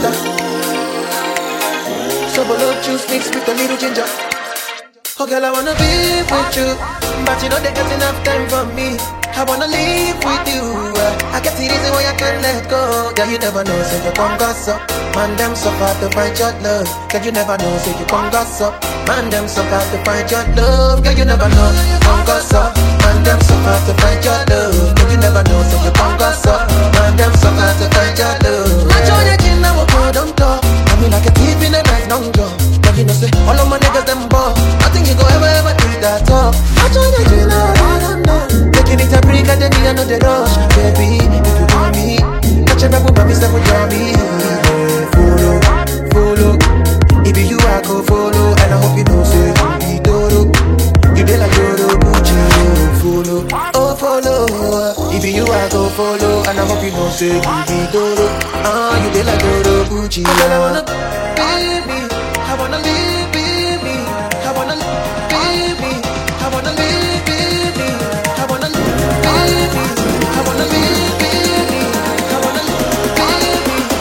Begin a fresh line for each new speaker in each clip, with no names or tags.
water. Sobolo juice mixed with a little ginger. Oh girl, I wanna be with you, but you know they got enough time for me. I wanna live with you. I get the reason why I can't let go. Girl, you never know, say you come gossip. Man, them so far to find your love. Girl, you never know, say you come gossip. Man, them so far to find your love. Girl, you never know, come gossip. Man, them so far to find your love. Girl, you never know, say you come gossip. Man, them so far to find your love. I join your chin, I will go down talk. I mean like a thief in a night long jaw. Girl, you know say all of my niggas them ball. Nothing you go ever do that talk. I join your chin, I don't know. Taking it a break and then me I know the rush. Baby, if you want me, catch a back with my step with me. Follow, follow. If you I go follow, and I hope you know say you be Doro. You be like Doro, Gucci, follow, oh follow. If you I go follow, and I hope you know say you be Doro. You be like Doro, Gucci. I wanna be me, I wanna live be me, I wanna be me, I wanna live be me, I wanna live be me, I wanna live be me, I wanna live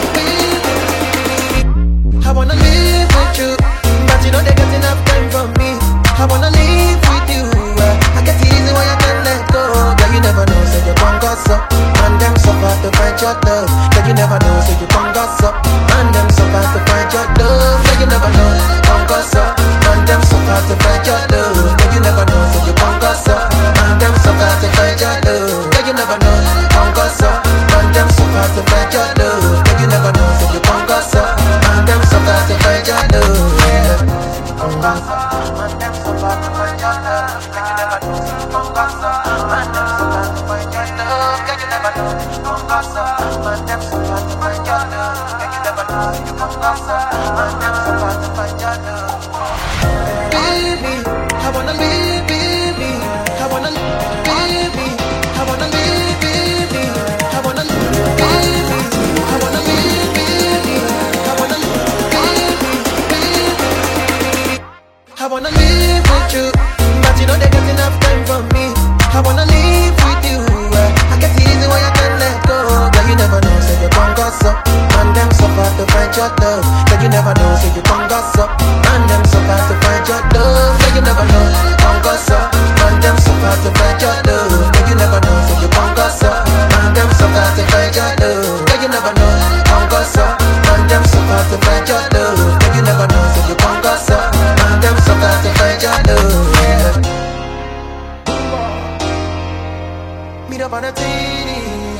be me, I wanna live with you, but you know they got enough time for me. I wanna live with you. I get the reason why I can't let go. Girl, you never know, say you come gossip. Man, them so far to find your love. Girl, you never know, say you come gossip. Man, them so far to find your love. Girl, you never know, come gossip. Man, them so far to find your love. Girl, you never know, say you come gossip. Man, them so far to find your love. Girl, you never know, come gossip. Man, them so far to find your love. Girl, you never know, say you come gossip. Man, them so far to find your love. Come gossip. Man, them so far to find your love. Girl, you never know, say you come gossip. Man, them so far to find your love. Girl, you never know, say you come gossip. Man, them so far to find your love. Girl, you never know, say you come gossip. Man, them so far to find your love. Baby, I wanna live, baby. I wanna live, baby. I wanna live, baby. I wanna live, baby. I wanna live, baby. I wanna live, baby, baby. I wanna live with you, but you know they got enough time for me. I wanna live with you. I get the reason why I can't let go. Girl, you never know, say you come gossip. Man, them so far to find your love. Girl, you never know, say you come gossip. Man, them so far to find your love. Girl, you never know, come gossip. Man, them so far to find your love. Girl, you never know, say you come gossip. Man, them so far to find your love. Girl, you never know, come gossip. Man, them so far to find your love. Girl, you never know, say you come gossip. Man, them so far to find your love. Meet up on a TV.